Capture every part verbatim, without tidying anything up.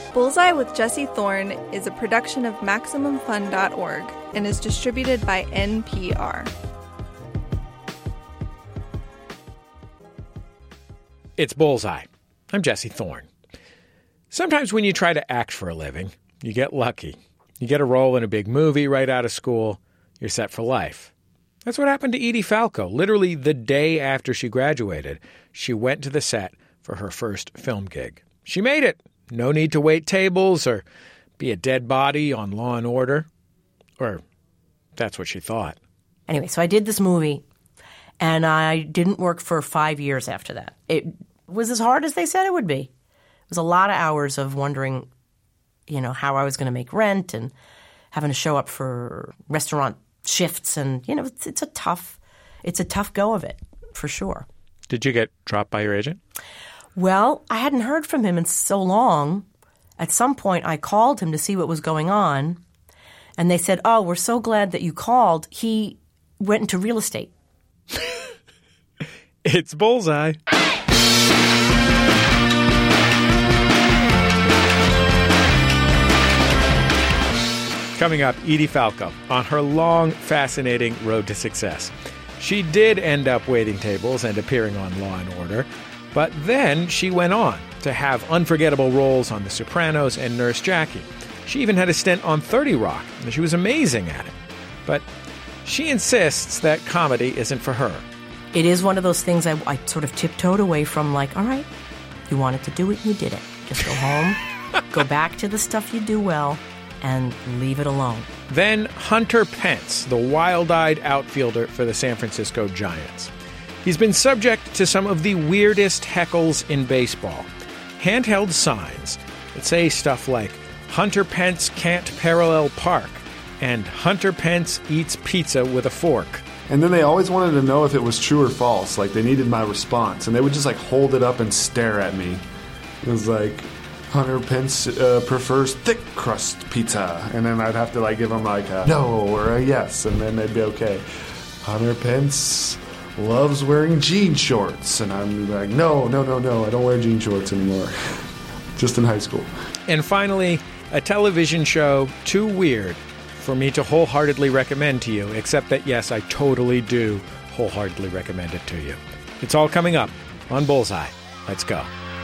Bullseye with Jesse Thorne is a production of Maximum Fun dot org and is distributed by N P R. It's Bullseye. I'm Jesse Thorne. Sometimes when you try to act for a living, you get lucky. You get a role in a big movie right out of school, you're set for life. That's what happened to Edie Falco. Literally the day after she graduated, she went to the set for her first film gig. She made it. No need to wait tables or be a dead body on Law and Order. Or that's what she thought. Anyway, so I did this movie, and I didn't work for five years after that. It was as hard as they said it would be. It was a lot of hours of wondering, you know, how I was going to make rent and having to show up for restaurant shifts. And, you know, it's, it's a tough, it's a tough go of it, for sure. Did you get dropped by your agent? Well, I hadn't heard from him in so long. At some point, I called him to see what was going on. And they said, oh, we're so glad that you called. He went into real estate. It's Bullseye. Coming up, Edie Falco on her long, fascinating road to success. She did end up waiting tables and appearing on Law and Order, but then she went on to have unforgettable roles on The Sopranos and Nurse Jackie. She even had a stint on thirty Rock, and she was amazing at it. But she insists that comedy isn't for her. It is one of those things I, I sort of tiptoed away from, like, all right, you wanted to do it, you did it. Just go home, go back to the stuff you do well, and leave it alone. Then Hunter Pence, the wild-eyed outfielder for the San Francisco Giants. He's been subject to some of the weirdest heckles in baseball. Handheld signs that say stuff like, Hunter Pence can't parallel park, and Hunter Pence eats pizza with a fork. And then they always wanted to know if it was true or false. Like, they needed my response. And they would just, like, hold it up and stare at me. It was like, Hunter Pence uh, prefers thick crust pizza. And then I'd have to, like, give them, like, a no or a yes. And then they'd be okay. Hunter Pence loves wearing jean shorts. And I'm like, no, no, no, no. I don't wear jean shorts anymore. Just in high school. And finally, a television show too weird for me to wholeheartedly recommend to you, except that, yes, I totally do wholeheartedly recommend it to you. It's all coming up on Bullseye. Let's go.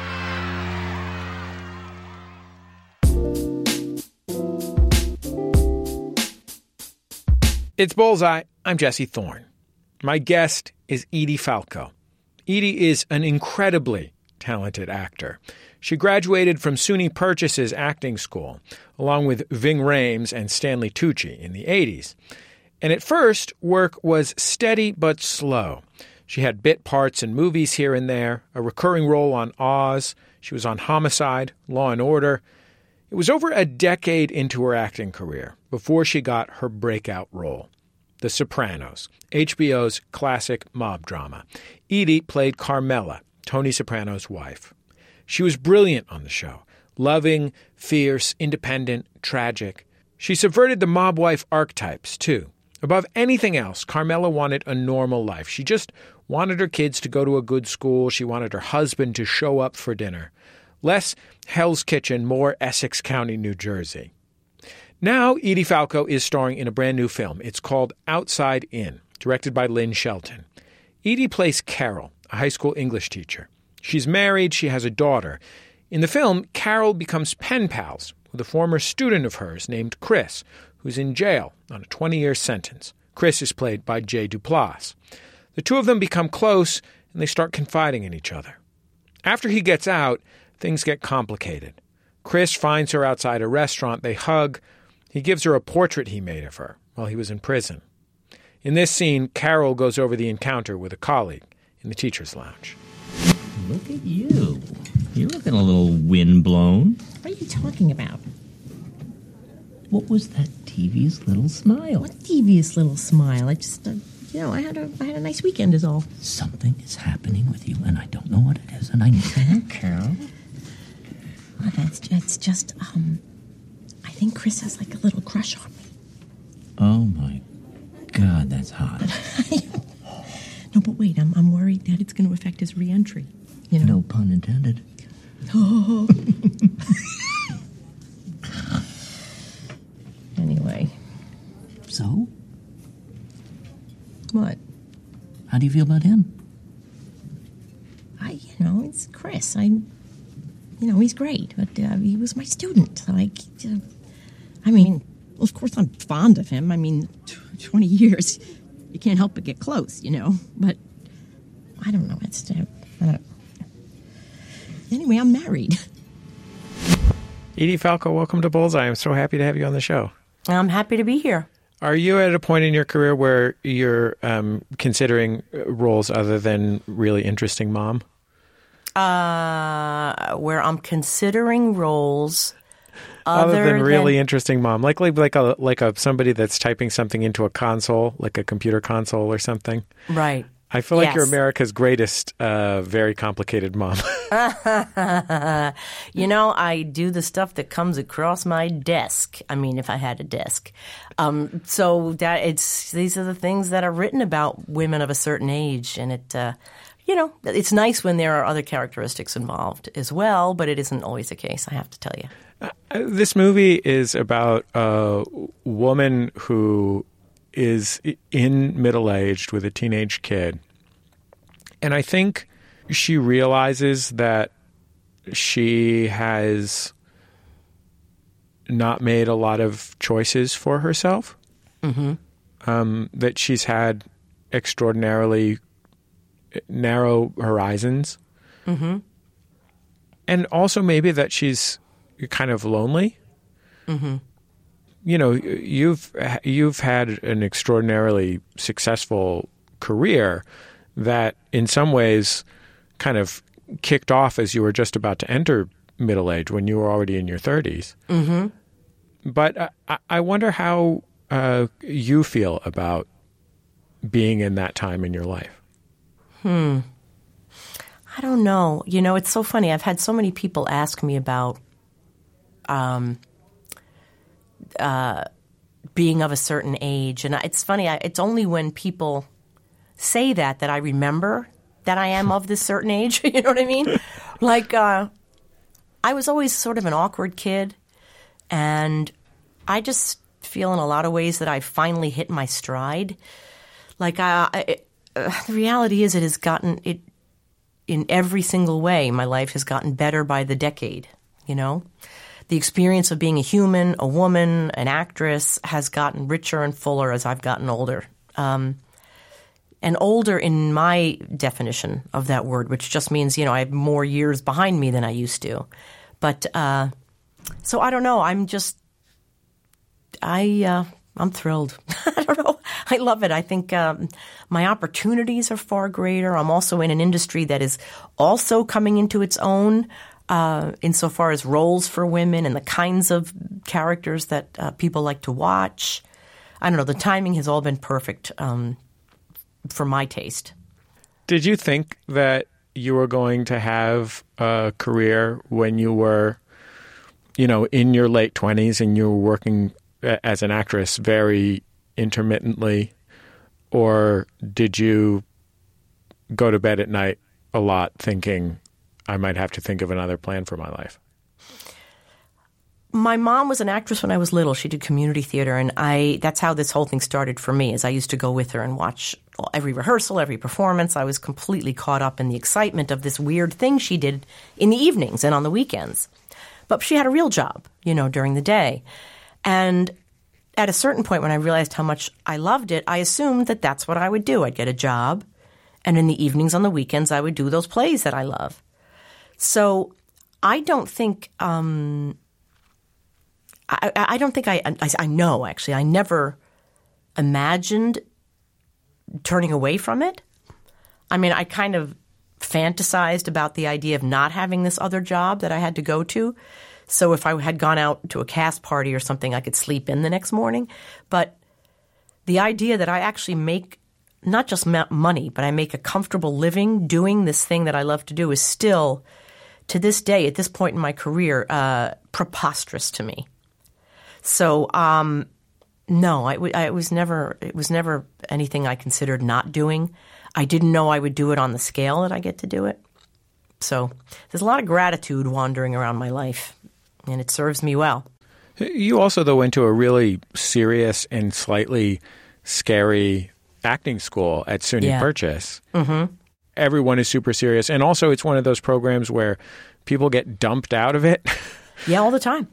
It's Bullseye. I'm Jesse Thorne. My guest is Edie Falco. Edie is an incredibly talented actor. She graduated from SUNY Purchase's acting school, along with Ving Rhames and Stanley Tucci in the eighties. And at first, work was steady but slow. She had bit parts in movies here and there, a recurring role on Oz. She was on Homicide, Law and Order. It was over a decade into her acting career before she got her breakout role, The Sopranos, H B O's classic mob drama. Edie played Carmela, Tony Soprano's wife. She was brilliant on the show, loving, fierce, independent, tragic. She subverted the mob wife archetypes, too. Above anything else, Carmela wanted a normal life. She just wanted her kids to go to a good school. She wanted her husband to show up for dinner. Less Hell's Kitchen, more Essex County, New Jersey. Now, Edie Falco is starring in a brand new film. It's called Outside In, directed by Lynn Shelton. Edie plays Carol, a high school English teacher. She's married, she has a daughter. In the film, Carol becomes pen pals with a former student of hers named Chris, who's in jail on a twenty-year sentence. Chris is played by Jay Duplass. The two of them become close, and they start confiding in each other. After he gets out, things get complicated. Chris finds her outside a restaurant. They hug. He gives her a portrait he made of her while he was in prison. In this scene, Carol goes over the encounter with a colleague in the teacher's lounge. Look at you. You're looking a little windblown. What are you talking about? What was that devious little smile? What devious little smile? I just, uh, you know, I had a, I had a nice weekend is all. Something is happening with you, and I don't know what it is, and I need to know, Carol. Well, it's, it's just, um, I think Chris has like a little crush on me. Oh, my God, that's hot. No, but wait, I'm I'm worried that it's going to affect his re-entry. You know? No pun intended. Oh. How do you feel about him? I, you know, it's Chris. I, you know, he's great, but uh, he was my student. Like, uh, I mean, of course I'm fond of him. I mean, twenty years, you can't help but get close, you know. But I don't know. It's, uh, I don't. Anyway, I'm married. Edie Falco, welcome to Bullseye. I'm so happy to have you on the show. I'm happy to be here. Are you at a point in your career where you're um, considering roles other than really interesting mom? Uh, where I'm considering roles other, other than really than... interesting mom, like like like a like a somebody that's typing something into a console, like a computer console or something. Right. I feel like yes. you're America's greatest, uh, very complicated mom. You know, I do the stuff that comes across my desk. I mean, if I had a desk. Um, so that it's these are the things that are written about women of a certain age, and it, uh, you know, it's nice when there are other characteristics involved as well, but it isn't always the case. I have to tell you. Uh, this movie is about a woman who is in middle-aged with a teenage kid. And I think she realizes that she has not made a lot of choices for herself, mm-hmm. um, that she's had extraordinarily narrow horizons. Mm-hmm. And also maybe that she's kind of lonely. Mm-hmm. You know, you've you've had an extraordinarily successful career that in some ways kind of kicked off as you were just about to enter middle age when you were already in your thirties. Mm-hmm. But I, I wonder how uh, you feel about being in that time in your life. Hmm. I don't know. You know, it's so funny. I've had so many people ask me about um, uh, being of a certain age. And it's funny. I, it's only when people say that that I remember that I am of this certain age. You know what I mean? Like, uh, I was always sort of an awkward kid. And I just feel in a lot of ways that I finally hit my stride. Like, uh, it, uh, the reality is it has gotten it in every single way. My life has gotten better by the decade, you know? The experience of being a human, a woman, an actress has gotten richer and fuller as I've gotten older. Um, and older in my definition of that word, which just means, you know, I have more years behind me than I used to. But, uh, so I don't know. I'm just, I, uh, I'm thrilled. I don't know. I love it. I think um, my opportunities are far greater. I'm also in an industry that is also coming into its own uh, insofar as roles for women and the kinds of characters that uh, people like to watch. I don't know. The timing has all been perfect um, for my taste. Did you think that you were going to have a career when you were, you know, in your late twenties and you were working as an actress very intermittently, or did you go to bed at night a lot thinking, I might have to think of another plan for my life? My mom was an actress when I was little. She did community theater, and I that's how this whole thing started for me, is I used to go with her and watch every rehearsal, every performance. I was completely caught up in the excitement of this weird thing she did in the evenings and on the weekends. But she had a real job, you know, during the day. And at a certain point when I realized how much I loved it, I assumed that that's what I would do. I'd get a job, and in the evenings on the weekends I would do those plays that I love. So I don't think um, I, I don't think I, I I know actually I never imagined turning away from it. I mean, I kind of fantasized about the idea of not having this other job that I had to go to. So if I had gone out to a cast party or something, I could sleep in the next morning. But the idea that I actually make not just money, but I make a comfortable living doing this thing that I love to do is still, to this day, at this point in my career, uh, preposterous to me. So, um, no, I, w- I was never. It was never anything I considered not doing. I didn't know I would do it on the scale that I get to do it. So there's a lot of gratitude wandering around my life. And it serves me well. You also, though, went to a really serious and slightly scary acting school at SUNY Yeah. Purchase. Mm-hmm. Everyone is super serious. And also, it's one of those programs where people get dumped out of it. Yeah, all the time.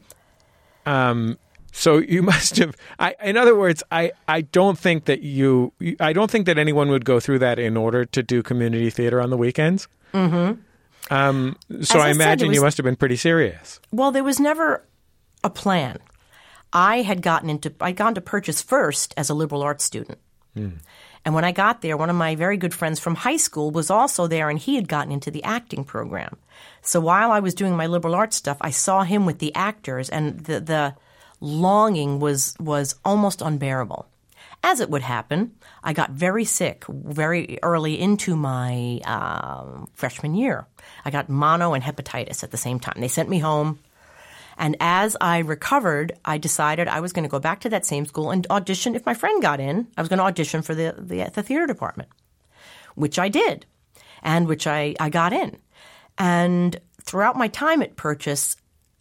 So you must have, I, in other words, I, I don't think that you, I don't think that anyone would go through that in order to do community theater on the weekends. Mm-hmm. Um, so As I, I said, imagine it was- you must have been pretty serious. Well, there was never a plan. I had gotten into, I'd gone to Purchase first as a liberal arts student. And when I got there, one of my very good friends from high school was also there, and he had gotten into the acting program. So while I was doing my liberal arts stuff, I saw him with the actors, and the, the longing was was almost unbearable. As it would happen, I got very sick very early into my um, freshman year. I got mono and hepatitis at the same time. They sent me home. And as I recovered, I decided I was going to go back to that same school and audition. If my friend got in, I was going to audition for the, the, the theater department, which I did, and which I, I got in. And throughout my time at Purchase,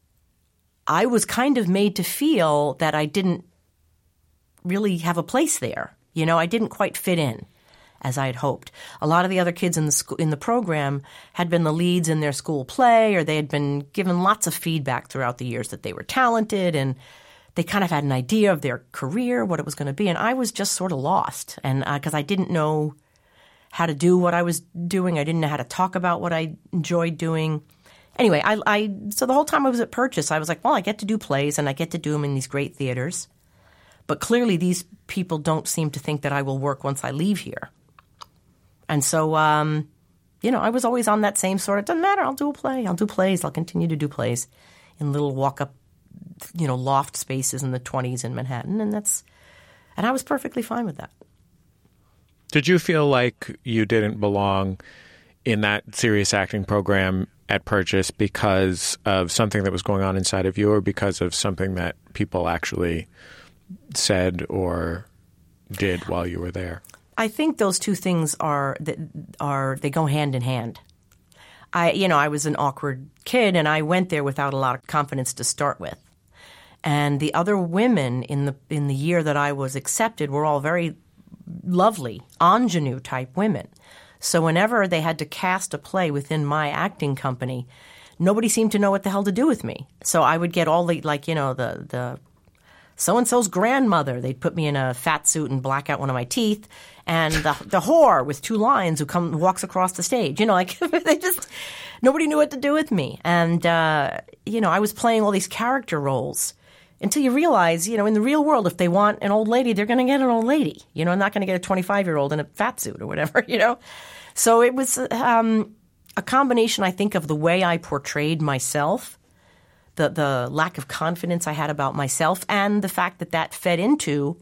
I was kind of made to feel that I didn't really have a place there. You know, I didn't quite fit in as I had hoped. A lot of the other kids in the school, in the program had been the leads in their school play, or they had been given lots of feedback throughout the years that they were talented, and they kind of had an idea of their career, what it was going to be. And I was just sort of lost, and because uh, I didn't know how to do what I was doing. I didn't know how to talk about what I enjoyed doing. Anyway, I, I so the whole time I was at Purchase, I was like, well, I get to do plays, and I get to do them in these great theaters. But clearly these people don't seem to think that I will work once I leave here. And so, um, you know, I was always on that same sort of, doesn't matter, I'll do a play. I'll do plays. I'll continue to do plays in little walk-up, you know, loft spaces in the twenties in Manhattan. And that's, and I was perfectly fine with that. Did you feel like you didn't belong in that serious acting program at Purchase because of something that was going on inside of you, or because of something that people actually said or did while you were there? I think those two things are are they go hand in hand. I, you know, I was an awkward kid, and I went there without a lot of confidence to start with. And the other women in the in the year that I was accepted were all very lovely, ingenue type women. So whenever they had to cast a play within my acting company, nobody seemed to know what the hell to do with me. So I would get all the, like, you know, the the so-and-so's grandmother. They'd put me in a fat suit and black out one of my teeth. And the, the whore with two lines who come walks across the stage. You know, like, they just, nobody knew what to do with me. And, uh, you know, I was playing all these character roles until you realize, you know, in the real world, if they want an old lady, they're going to get an old lady. You know, I'm not going to get a twenty-five-year-old in a fat suit or whatever, you know. So it was um, a combination, I think, of the way I portrayed myself, the the lack of confidence I had about myself, and the fact that that fed into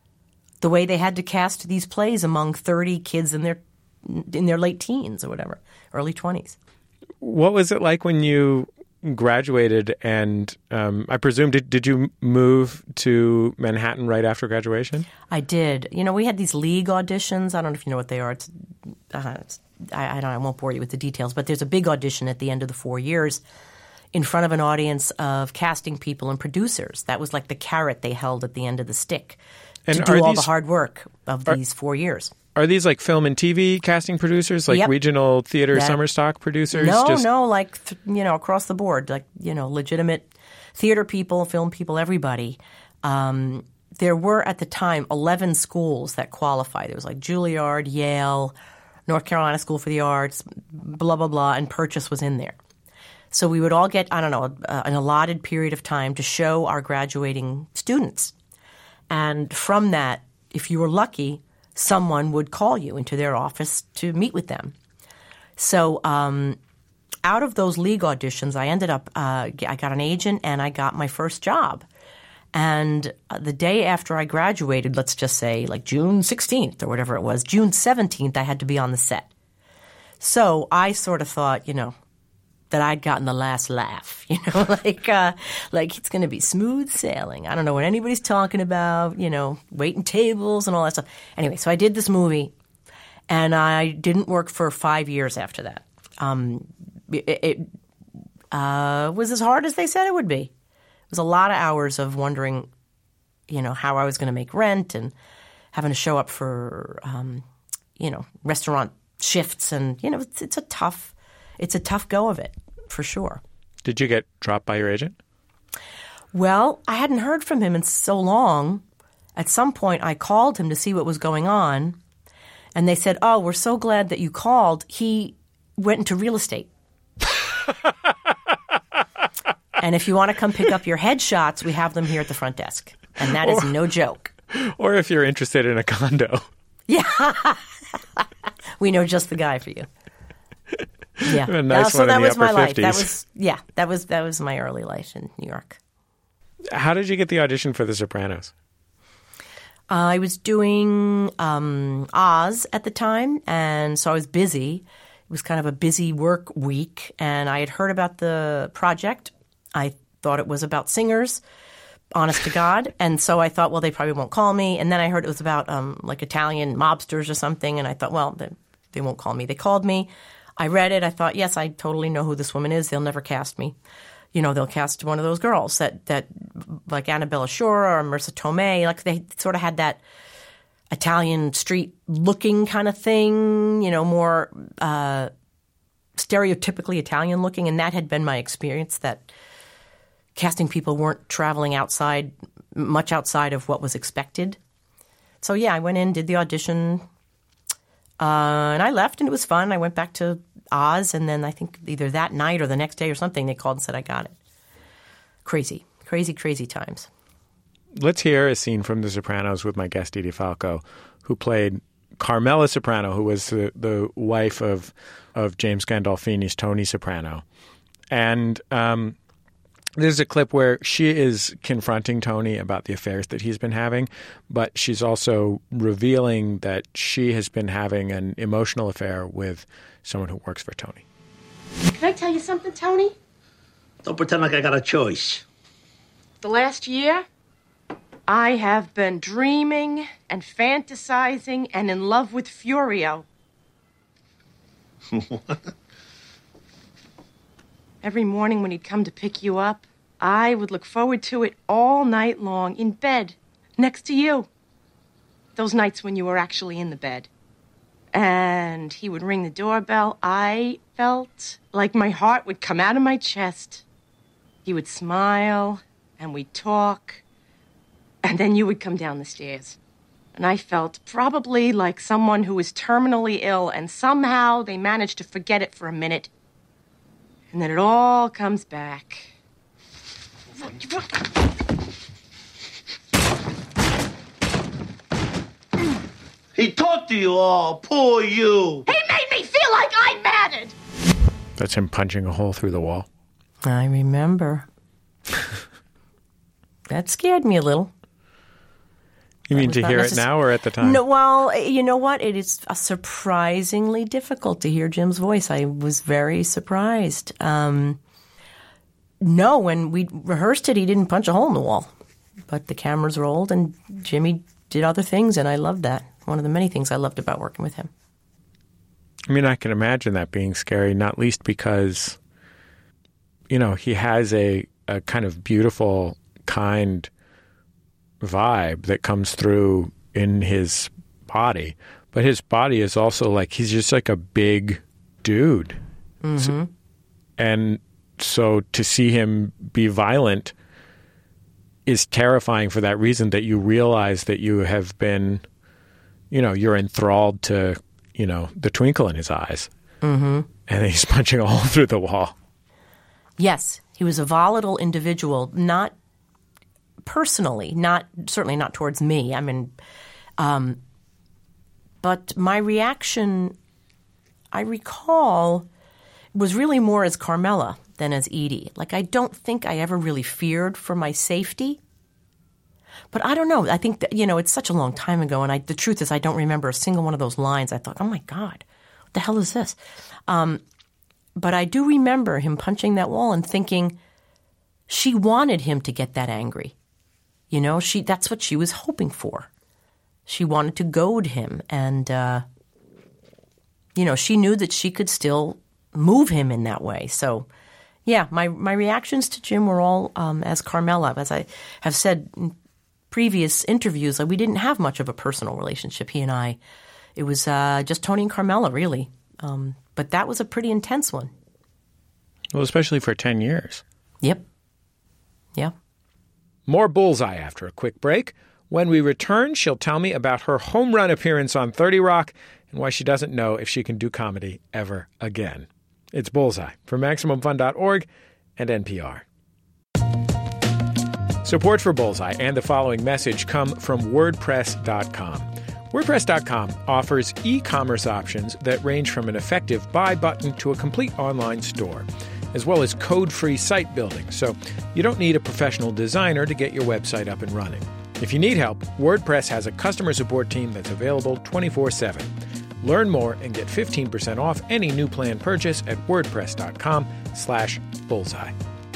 the way they had to cast these plays among thirty kids in their in their late teens or whatever, early twenties. What was it like when you graduated? And um, I presume, did, did you move to Manhattan right after graduation? I did. You know, we had these league auditions. I don't know if you know what they are. It's, uh, it's, I, I don't. I won't bore you with the details, but there's a big audition at the end of the four years in front of an audience of casting people and producers. That was like the carrot they held at the end of the stick And to do are all these- the hard work of these four years. Are these like film and T V casting producers, like Yep. regional theater That- summer stock producers? No, Just- no, like, th- you know, across the board, like, you know, legitimate theater people, film people, everybody. Um, there were at the time eleven schools that qualified. There was like Juilliard, Yale, North Carolina School for the Arts, blah, blah, blah, and Purchase was in there. So we would all get, I don't know, uh, an allotted period of time to show our graduating students. And from that, if you were lucky, someone would call you into their office to meet with them. So um, out of those league auditions, I ended up, uh, I got an agent and I got my first job. And uh, the day after I graduated, let's just say like June sixteenth or whatever it was, June seventeenth, I had to be on the set. So I sort of thought, you know, that I'd gotten the last laugh, you know, like uh, like it's going to be smooth sailing. I don't know what anybody's talking about, you know, waiting tables and all that stuff. Anyway, so I did this movie, and I didn't work for five years after that. Um, it it uh, was as hard as they said it would be. It was a lot of hours of wondering, you know, how I was going to make rent and having to show up for, um, you know, restaurant shifts. And, you know, it's, it's a tough, it's a tough go of it, for sure. Did you get dropped by your agent? Well, I hadn't heard from him in so long. At some point, I called him to see what was going on. And they said, oh, we're so glad that you called. He went into real estate. And if you want to come pick up your headshots, we have them here at the front desk. And that is or, no joke. Or if you're interested in a condo. Yeah. We know just the guy for you. Yeah. A nice uh, so one that in the was my upper life. fifties. That was yeah, that was that was my early life in New York. How did you get the audition for The Sopranos? Uh, I was doing um, Oz at the time, and so I was busy. It was kind of a busy work week, and I had heard about the project. I thought it was about singers, honest to God, and so I thought, well, they probably won't call me. And then I heard it was about um, like Italian mobsters or something, and I thought, well, they, they won't call me. They called me. I read it. I thought, yes, I totally know who this woman is. They'll never cast me. You know, they'll cast one of those girls that, that like Annabella Shore or Marissa Tomei. Like they sort of had that Italian street looking kind of thing, you know, more uh, stereotypically Italian looking. And that had been my experience, that casting people weren't traveling outside, much outside of what was expected. So, yeah, I went in, did the audition, uh, and I left, and it was fun. I went back to Oz, and then I think either that night or the next day or something, they called and said I got it. Crazy, crazy, crazy times. Let's hear a scene from The Sopranos with my guest, Edie Falco, who played Carmela Soprano, who was the, the wife of, of James Gandolfini's Tony Soprano. And um, there's a clip where she is confronting Tony about the affairs that he's been having, but she's also revealing that she has been having an emotional affair with someone who works for Tony. Can I tell you something, Tony? Don't pretend like I got a choice. The last year, I have been dreaming and fantasizing and in love with Furio. What? Every morning when he'd come to pick you up, I would look forward to it all night long in bed, next to you. Those nights when you were actually in the bed. And he would ring the doorbell. I felt like my heart would come out of my chest. He would smile, and we'd talk, and then you would come down the stairs. And I felt probably like someone who was terminally ill, and somehow they managed to forget it for a minute. And then it all comes back. He talked to you all. Poor you. He made me feel like I mattered. That's him punching a hole through the wall. I remember. That scared me a little. You mean to hear necess- it now or at the time? No, well, you know what? It is surprisingly difficult to hear Jim's voice. I was very surprised. Um, no, when we rehearsed it, he didn't punch a hole in the wall. But the cameras rolled, and Jimmy did other things, and I loved that. One of the many things I loved about working with him. I mean, I can imagine that being scary, not least because, you know, he has a, a kind of beautiful, kind vibe that comes through in his body. But his body is also like, he's just like a big dude. Mm-hmm. So, and so to see him be violent is terrifying for that reason, that you realize that you have been, you know, you're enthralled to, you know, the twinkle in his eyes. Mm-hmm. And then he's punching a hole through the wall. Yes, he was a volatile individual, not personally, not certainly not towards me. I mean, um, but my reaction, I recall, was really more as Carmela than as Edie. Like, I don't think I ever really feared for my safety. But I don't know. I think that, you know, it's such a long time ago, and I, the truth is I don't remember a single one of those lines. I thought, oh, my God, what the hell is this? Um, but I do remember him punching that wall and thinking she wanted him to get that angry. You know, she that's what she was hoping for. She wanted to goad him, and, uh, you know, she knew that she could still move him in that way. So, yeah, my, my reactions to Jim were all um, as Carmela. As I have said in previous interviews, like we didn't have much of a personal relationship, he and I. It was uh, just Tony and Carmela, really. Um, but that was a pretty intense one. Well, especially for ten years. Yep. Yeah. More Bullseye after a quick break. When we return, she'll tell me about her home run appearance on thirty Rock and why she doesn't know if she can do comedy ever again. It's Bullseye from Maximum Fun dot org and N P R. Support for Bullseye and the following message come from WordPress dot com. WordPress dot com offers e-commerce options that range from an effective buy button to a complete online store, as well as code-free site building, so you don't need a professional designer to get your website up and running. If you need help, WordPress has a customer support team that's available twenty-four seven. Learn more and get fifteen percent off any new plan purchase at WordPress dot com slash bullseye.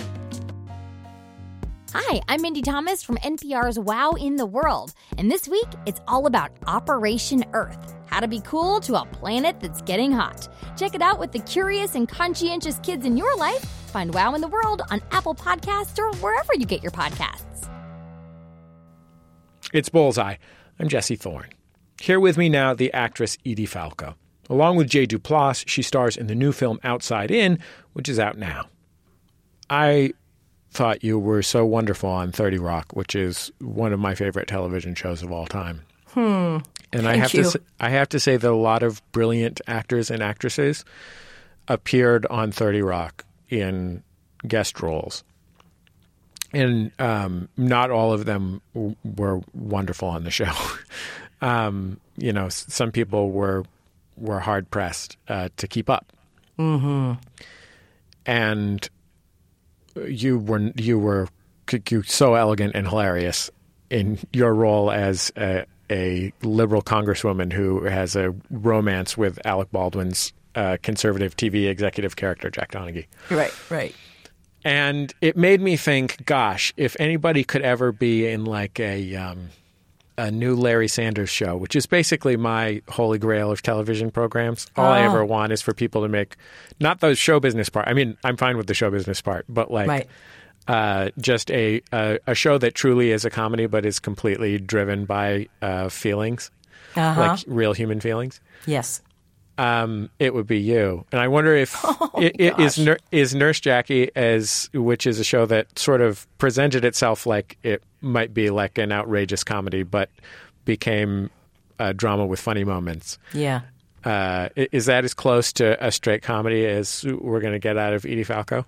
Hi, I'm Mindy Thomas from N P R's Wow in the World. And this week, it's all about Operation Earth. How to be cool to a planet that's getting hot. Check it out with the curious and conscientious kids in your life. Find Wow in the World on Apple Podcasts or wherever you get your podcasts. It's Bullseye. I'm Jesse Thorne. Here with me now, the actress Edie Falco. Along with Jay Duplass, she stars in the new film Outside In, which is out now. I thought you were so wonderful on thirty Rock, which is one of my favorite television shows of all time. Hmm. And I Thank have you. to say, I have to say that a lot of brilliant actors and actresses appeared on thirty Rock in guest roles. And um, not all of them w- were wonderful on the show. um, you know, s- some people were were hard pressed uh, to keep up. Mm-hmm. And you were you were you so elegant and hilarious in your role as a, a liberal congresswoman who has a romance with Alec Baldwin's uh, conservative T V executive character, Jack Donaghy. Right, right. And it made me think, gosh, if anybody could ever be in like a um, a new Larry Sanders show, which is basically my holy grail of television programs. All Oh. I ever want is for people to make, not the show business part. I mean, I'm fine with the show business part, but like Right. uh, just a, a a show that truly is a comedy, but is completely driven by uh, feelings, Uh-huh. like real human feelings. Yes. Um, it would be you. And I wonder if Oh, it, it is gosh. Nur- is Nurse Jackie, as which is a show that sort of presented itself like it might be like an outrageous comedy, but became a drama with funny moments. Yeah. Uh, i- is that as close to a straight comedy as we're going to get out of Edie Falco?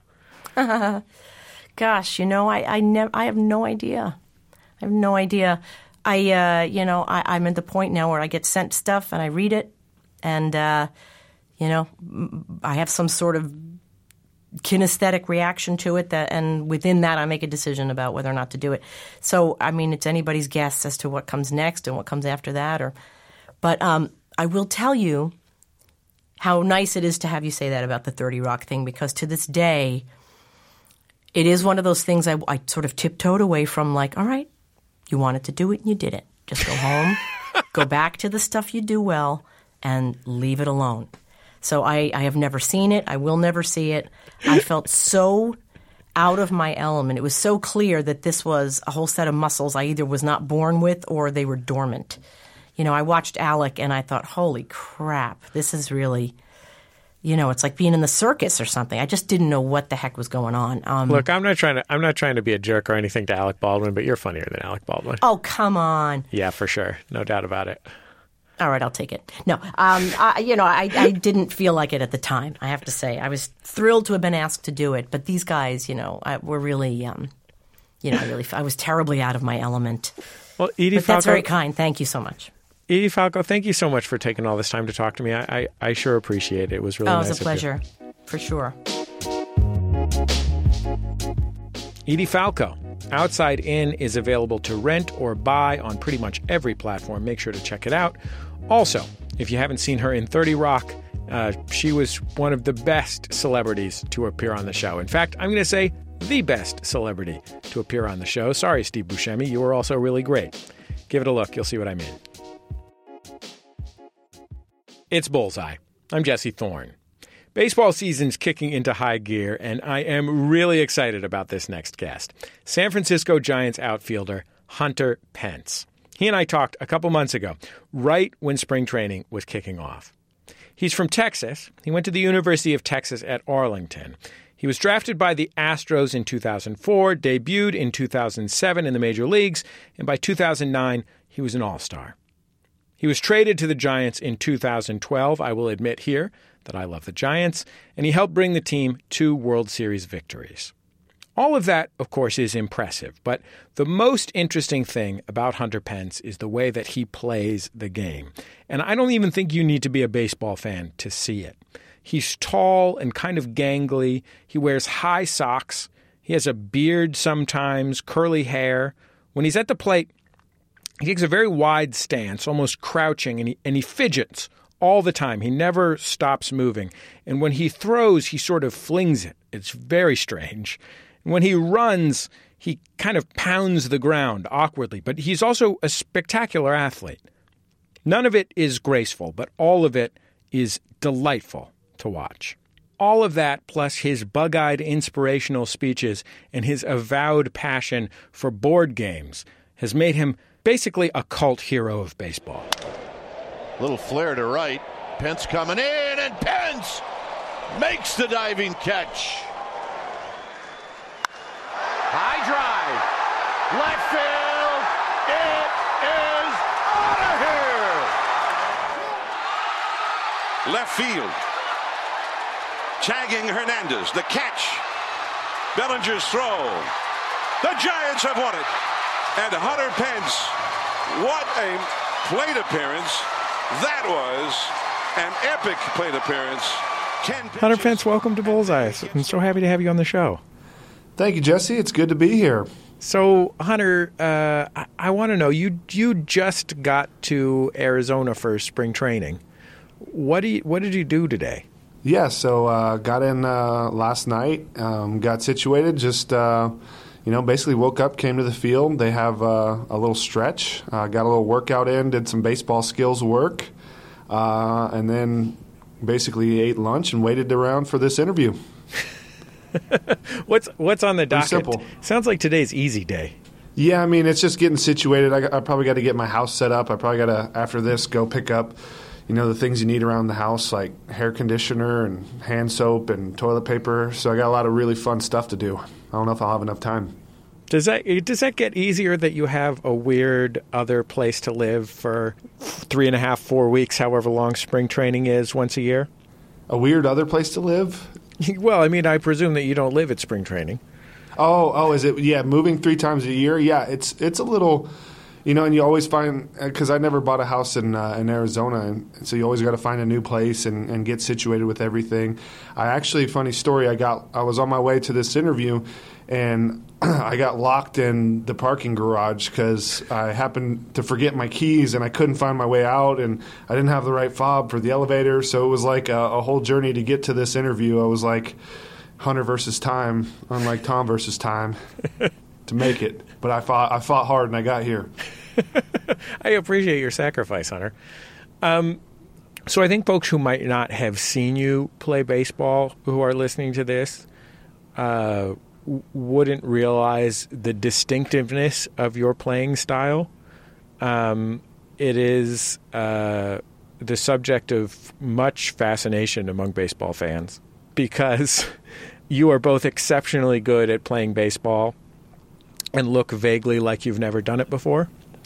Gosh, you know, I I, nev- I have no idea. I have no idea. I, uh, you know, I, I'm at the point now where I get sent stuff and I read it, and uh, you know, m- I have some sort of kinesthetic reaction to it, that, and within that, I make a decision about whether or not to do it. So, I mean, it's anybody's guess as to what comes next and what comes after that. Or, but um, I will tell you how nice it is to have you say that about the thirty Rock thing, because to this day, it is one of those things I, I sort of tiptoed away from, like, all right, you wanted to do it and you did it. Just go home, go back to the stuff you do well, and leave it alone. So I, I have never seen it. I will never see it. I felt so out of my element. It was so clear that this was a whole set of muscles I either was not born with or they were dormant. You know, I watched Alec and I thought, holy crap, this is really, you know, it's like being in the circus or something. I just didn't know what the heck was going on. Um, Look, I'm not trying to I'm not trying to be a jerk or anything to Alec Baldwin, but you're funnier than Alec Baldwin. oh, come on. Yeah, for sure. No doubt about it. All right, I'll take it. No, um, I, you know, I, I didn't feel like it at the time, I have to say. I was thrilled to have been asked to do it, but these guys, you know, I, were really, um, you know, really, I was terribly out of my element. Well, Edie But Falco, that's very kind. Thank you so much. Edie Falco, thank you so much for taking all this time to talk to me. I, I, I sure appreciate it. It was really Oh, it nice was a of you. pleasure, for sure. Edie Falco. Outside In is available to rent or buy on pretty much every platform. Make sure to check it out. Also, if you haven't seen her in thirty Rock, uh, she was one of the best celebrities to appear on the show. In fact, I'm going to say the best celebrity to appear on the show. Sorry, Steve Buscemi, you were also really great. Give it a look. You'll see what I mean. It's Bullseye. I'm Jesse Thorne. Baseball season's kicking into high gear, and I am really excited about this next guest. San Francisco Giants outfielder Hunter Pence. He and I talked a couple months ago, right when spring training was kicking off. He's from Texas. He went to the University of Texas at Arlington. He was drafted by the Astros in two thousand four, debuted in two thousand seven in the major leagues, and by two thousand nine, he was an all-star. He was traded to the Giants in two thousand twelve. I will admit here that I love the Giants, and he helped bring the team two World Series victories. All of that, of course, is impressive, but the most interesting thing about Hunter Pence is the way that he plays the game. And I don't even think you need to be a baseball fan to see it. He's tall and kind of gangly. He wears high socks. He has a beard sometimes, curly hair. When he's at the plate, he takes a very wide stance, almost crouching, and he, and he fidgets all the time. He never stops moving. And when he throws, he sort of flings it. It's very strange. When he runs, he kind of pounds the ground awkwardly, but he's also a spectacular athlete. None of it is graceful, but all of it is delightful to watch. All of that, plus his bug-eyed inspirational speeches and his avowed passion for board games, has made him basically a cult hero of baseball. Little flare to right. Pence coming in, and Pence makes the diving catch. High drive, left field, it is out of here. Left field, tagging Hernandez, the catch, Bellinger's throw. The Giants have won it, and Hunter Pence, what a plate appearance. That was an epic plate appearance. Ken Hunter Pence, welcome to Bullseye. I'm so happy to have you on the show. Thank you, Jesse. It's good to be here. So, Hunter, uh, I, I want to know, you you just got to Arizona for spring training. What do you, what did you do today? Yeah, so uh, got in uh, last night, um, got situated, just, uh, you know, basically woke up, came to the field. They have uh, a little stretch, uh, got a little workout in, did some baseball skills work, uh, and then basically ate lunch and waited around for this interview. what's what's on the docket? Simple. Sounds like today's easy day. Yeah, I mean, it's just getting situated. I, I probably got to get my house set up. I probably got to, after this, go pick up, you know, the things you need around the house, like hair conditioner and hand soap and toilet paper. So I got a lot of really fun stuff to do. I don't know if I'll have enough time. Does that does that get easier that you have a weird other place to live for three and a half, four weeks, however long spring training is, once a year? A weird other place to live? Well, I mean, I presume that you don't live at spring training. Oh, oh, is it? Yeah, moving three times a year. Yeah, it's it's a little, you know, and you always find, because I never bought a house in uh, in Arizona, and so you always got to find a new place and, and get situated with everything. I actually, funny story, I got I was on my way to this interview, and I got locked in the parking garage because I happened to forget my keys and I couldn't find my way out, and I didn't have the right fob for the elevator, so it was like a, a whole journey to get to this interview. I was like Hunter versus time, unlike Tom versus time, to make it. But I fought I fought hard and I got here. I appreciate your sacrifice, Hunter. Um, so I think folks who might not have seen you play baseball, who are listening to this, uh, wouldn't realize the distinctiveness of your playing style. Um, it is uh, the subject of much fascination among baseball fans because you are both exceptionally good at playing baseball and look vaguely like you've never done it before.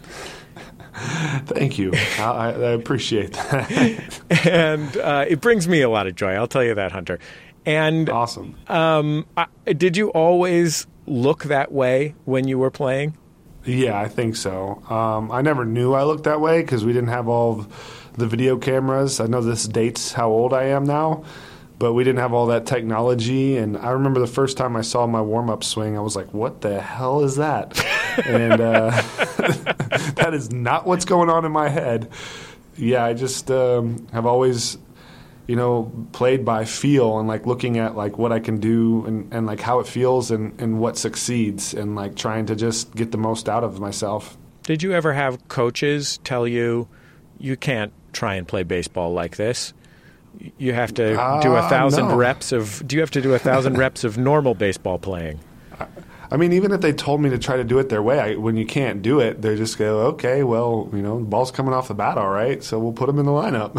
Thank you. I, I appreciate that. And uh, it brings me a lot of joy. I'll tell you that, Hunter. And awesome. Um, I, did you always look that way when you were playing? Yeah, I think so. Um, I never knew I looked that way because we didn't have all of the video cameras. I know this dates how old I am now, but we didn't have all that technology. And I remember the first time I saw my warm-up swing, I was like, what the hell is that? and uh, that is not what's going on in my head. Yeah, I just um, have always, you know, played by feel and like looking at like what I can do and, and like how it feels and, and what succeeds and like trying to just get the most out of myself. Did you ever have coaches tell you, you can't try and play baseball like this? You have to uh, do a thousand no. reps of. Do you have to do a thousand reps of normal baseball playing? I, I mean, even if they told me to try to do it their way, I, when you can't do it, they just go, okay, well, you know, the ball's coming off the bat all right, so we'll put him in the lineup.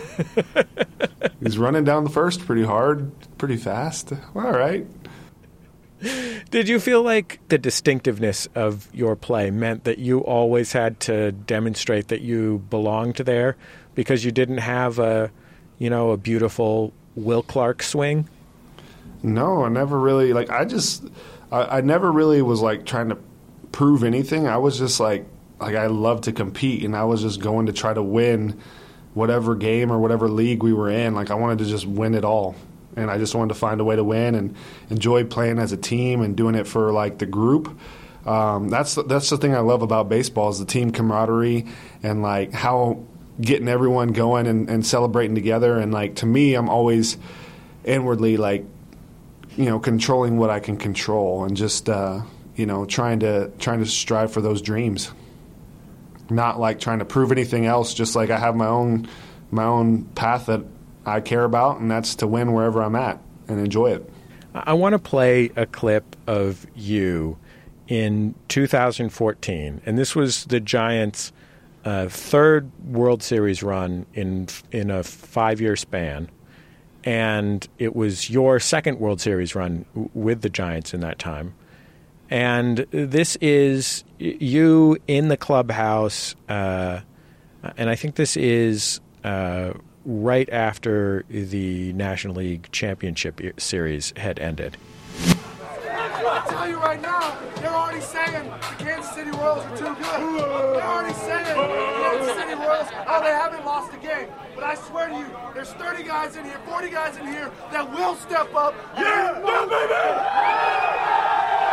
He's running down the first pretty hard, pretty fast. Well, all right. Did you feel like the distinctiveness of your play meant that you always had to demonstrate that you belonged there because you didn't have a, you know, a beautiful Will Clark swing? No, I never really, like, I just, I, I never really was, like, trying to prove anything. I was just, like, like, I loved to compete, and I was just going to try to win whatever game or whatever league we were in. Like, I wanted to just win it all. And I just wanted to find a way to win and enjoy playing as a team and doing it for, like, the group. Um, that's that's the thing I love about baseball is the team camaraderie and, like, how getting everyone going and, and celebrating together. And, like, to me, I'm always inwardly, like, you know, controlling what I can control and just, uh, you know, trying to trying to strive for those dreams. Not, like, trying to prove anything else, just, like, I have my own my own path that I care about, and that's to win wherever I'm at and enjoy it. I want to play a clip of you in two thousand fourteen, and this was the Giants' uh, third World Series run in in a five-year span, and it was your second World Series run w- with the Giants in that time. And this is you in the clubhouse, uh, and I think this is uh, right after the National League Championship Series had ended. I'll tell you right now, they're already saying the Kansas City Royals are too good. They're already saying the Kansas City Royals, oh, they haven't lost a game. But I swear to you, there's thirty guys in here, forty guys in here that will step up. Yeah, yeah, baby!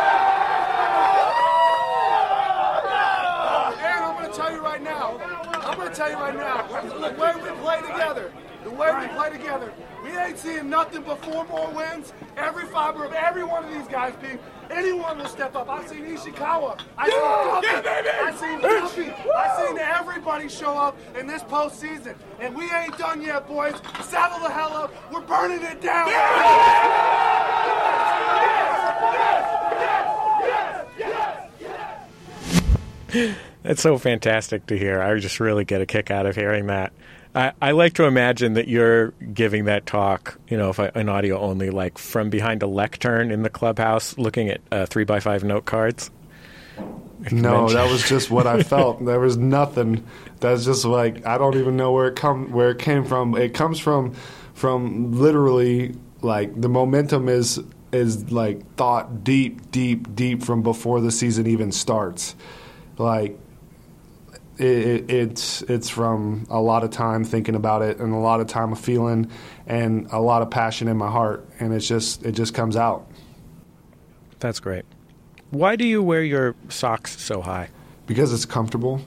And I'm going to tell you right now, I'm going to tell you right now, the way we play together, the way we play together, we ain't seeing nothing but four more wins. Every fiber of every one of these guys, being anyone will step up. I've seen Ishikawa. I've seen Duffy. I've seen Duffy. I've seen everybody show up in this postseason. And we ain't done yet, boys. Saddle the hell up. We're burning it down. That's so fantastic to hear. I just really get a kick out of hearing that. I, I like to imagine that you're giving that talk, you know, if I, an audio only, like from behind a lectern in the clubhouse, looking at uh, three by five note cards. No, that was just what I felt. There was nothing. That's just like I don't even know where it come where it came from. It comes from from literally like the momentum is is like thought deep, deep, deep from before the season even starts. Like. It, it, it's it's from a lot of time thinking about it and a lot of time of feeling and a lot of passion in my heart, and it's just it just comes out. That's great. Why do you wear your socks so high? Because it's comfortable.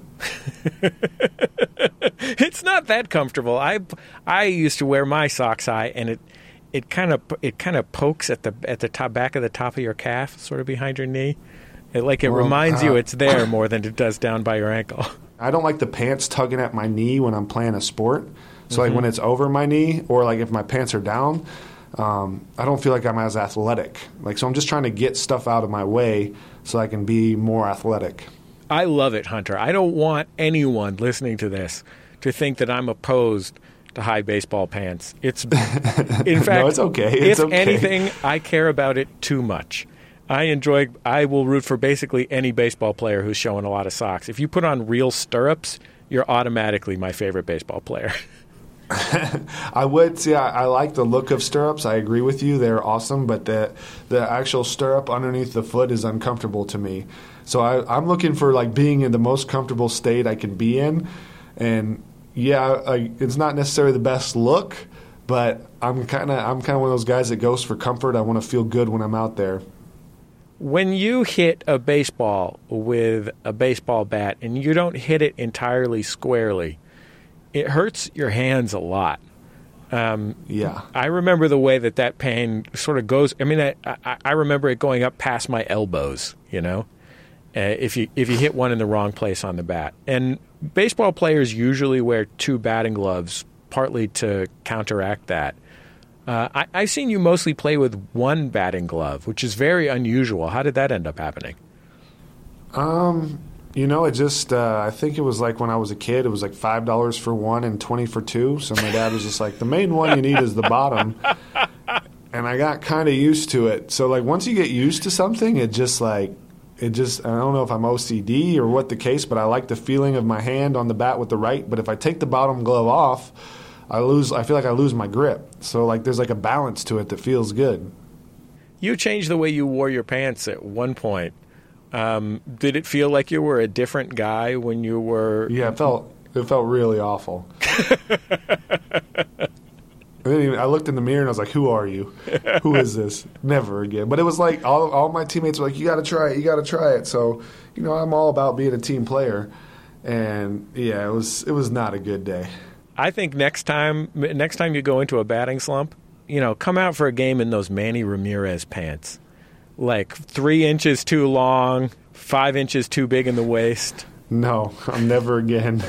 It's not that comfortable. I I used to wear my socks high, and it it kind of it kind of pokes at the at the top back of the top of your calf, sort of behind your knee. It like it well, reminds uh, you it's there more than it does down by your ankle. I don't like the pants tugging at my knee when I'm playing a sport. So, mm-hmm. like, when it's over my knee or, like, if my pants are down, um, I don't feel like I'm as athletic. Like, so I'm just trying to get stuff out of my way so I can be more athletic. I love it, Hunter. I don't want anyone listening to this to think that I'm opposed to high baseball pants. It's, in fact, no, it's okay. It's if okay. anything, I care about it too much. I enjoy. I will root for basically any baseball player who's showing a lot of socks. If you put on real stirrups, you're automatically my favorite baseball player. I would see. I, I like the look of stirrups. I agree with you; they're awesome. But the the actual stirrup underneath the foot is uncomfortable to me. So I, I'm looking for like being in the most comfortable state I can be in. And yeah, I, it's not necessarily the best look, but I'm kind of I'm kind of one of those guys that goes for comfort. I want to feel good when I'm out there. When you hit a baseball with a baseball bat and you don't hit it entirely squarely, it hurts your hands a lot. Um, yeah. I remember the way that that pain sort of goes. I mean, I, I, I remember it going up past my elbows, you know, uh, if you if you hit one in the wrong place on the bat. And baseball players usually wear two batting gloves, partly to counteract that. Uh, I, I've seen you mostly play with one batting glove, which is very unusual. How did that end up happening? Um, you know, it just, uh, I think it was like when I was a kid, it was like five dollars for one and twenty for two. So my dad was just like, the main one you need is the bottom. And I got kind of used to it. So, like, once you get used to something, it just, like, it just, I don't know if I'm O C D or what the case, but I like the feeling of my hand on the bat with the right. But if I take the bottom glove off, I lose, I feel like I lose my grip. So, like, there's, like, a balance to it that feels good. You changed the way you wore your pants at one point. Um, did it feel like you were a different guy when you were... Yeah, it felt, it felt really awful. I, didn't even, I looked in the mirror and I was like, who are you? Who is this? Never again. But it was like all all my teammates were like, you got to try it, you got to try it. So, you know, I'm all about being a team player. And, yeah, it was it was not a good day. I think next time next time you go into a batting slump, you know, come out for a game in those Manny Ramirez pants. Like three inches too long, five inches too big in the waist. No, I'm never again.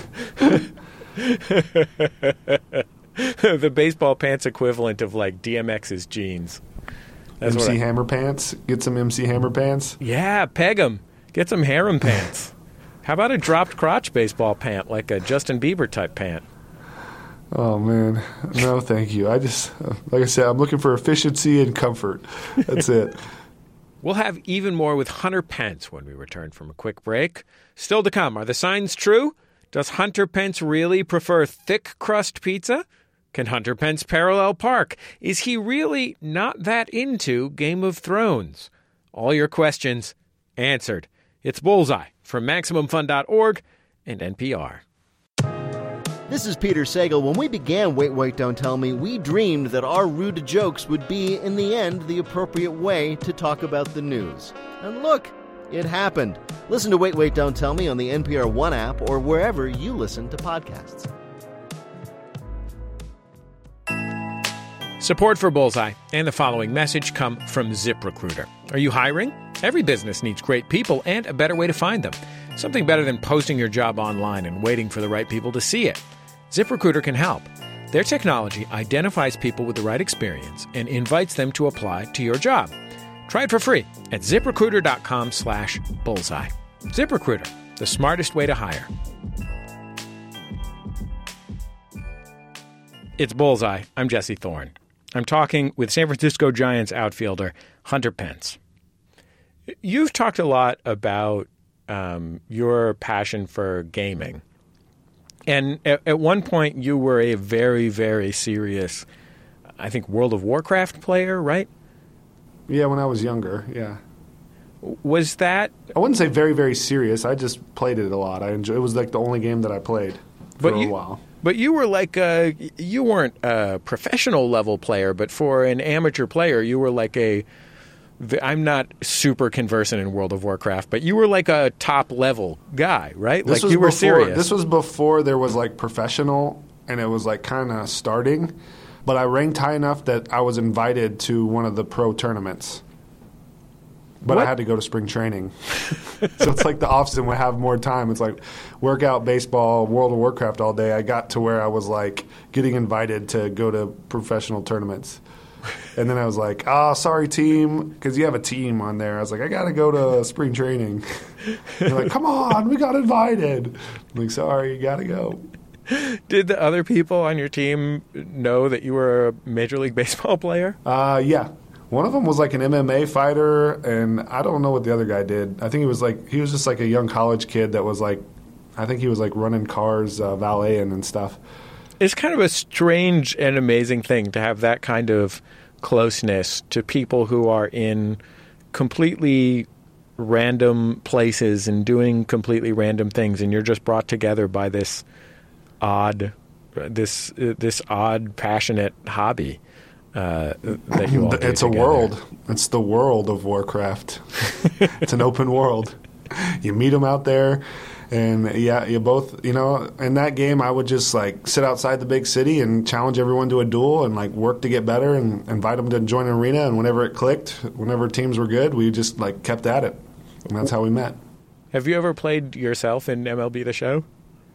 The baseball pants equivalent of like D M X's jeans. That's M C I, Hammer pants? Get some M C Hammer pants? Yeah, peg them. Get some harem pants. How about a dropped crotch baseball pant, like a Justin Bieber type pant? Oh, man. No, thank you. I just, like I said, I'm looking for efficiency and comfort. That's it. We'll have even more with Hunter Pence when we return from a quick break. Still to come, are the signs true? Does Hunter Pence really prefer thick crust pizza? Can Hunter Pence parallel park? Is he really not that into Game of Thrones? All your questions answered. It's Bullseye from Maximum Fun dot org and N P R. This is Peter Sagal. When we began Wait, Wait, Don't Tell Me, we dreamed that our rude jokes would be, in the end, the appropriate way to talk about the news. And look, it happened. Listen to Wait, Wait, Don't Tell Me on the N P R One app or wherever you listen to podcasts. Support for Bullseye and the following message come from ZipRecruiter. Are you hiring? Every business needs great people and a better way to find them. Something better than posting your job online and waiting for the right people to see it. ZipRecruiter can help. Their technology identifies people with the right experience and invites them to apply to your job. Try it for free at ZipRecruiter.com slash bullseye. ZipRecruiter, the smartest way to hire. It's Bullseye. I'm Jesse Thorne. I'm talking with San Francisco Giants outfielder Hunter Pence. You've talked a lot about um, your passion for gaming. And at, at one point, you were a very, very serious, I think, World of Warcraft player, right? Yeah, when I was younger, yeah. Was that... I wouldn't say very, very serious. I just played it a lot. I enjoy, it was like the only game that I played for but you, a while. But you were like a... You weren't a professional level player, but for an amateur player, you were like a... I'm not super conversant in World of Warcraft, but you were like a top level guy, right? This like you were before, serious. This was before there was like professional, and it was like kind of starting. But I ranked high enough that I was invited to one of the pro tournaments. But what? I had to go to spring training. So it's like the off-season would have more time. It's like workout, baseball, World of Warcraft all day. I got to where I was like getting invited to go to professional tournaments. And then I was like, oh, sorry, team, because you have a team on there. I was like, I got to go to spring training. They're like, come on, we got invited. I'm like, sorry, you got to go. Did the other people on your team know that you were a Major League Baseball player? Uh, yeah. One of them was like an M M A fighter, and I don't know what the other guy did. I think he was like, he was just like a young college kid that was like, I think he was like running cars, uh, valeting and stuff. It's kind of a strange and amazing thing to have that kind of closeness to people who are in completely random places and doing completely random things, and you're just brought together by this odd, this uh, this odd, passionate hobby uh, that you all do It's a together. world. It's the world of Warcraft. It's an open world. You meet them out there. And, yeah, you both, you know, in that game, I would just, like, sit outside the big city and challenge everyone to a duel and, like, work to get better and invite them to join an arena. And whenever it clicked, whenever teams were good, we just, like, kept at it. And that's how we met. Have you ever played yourself in M L B The Show?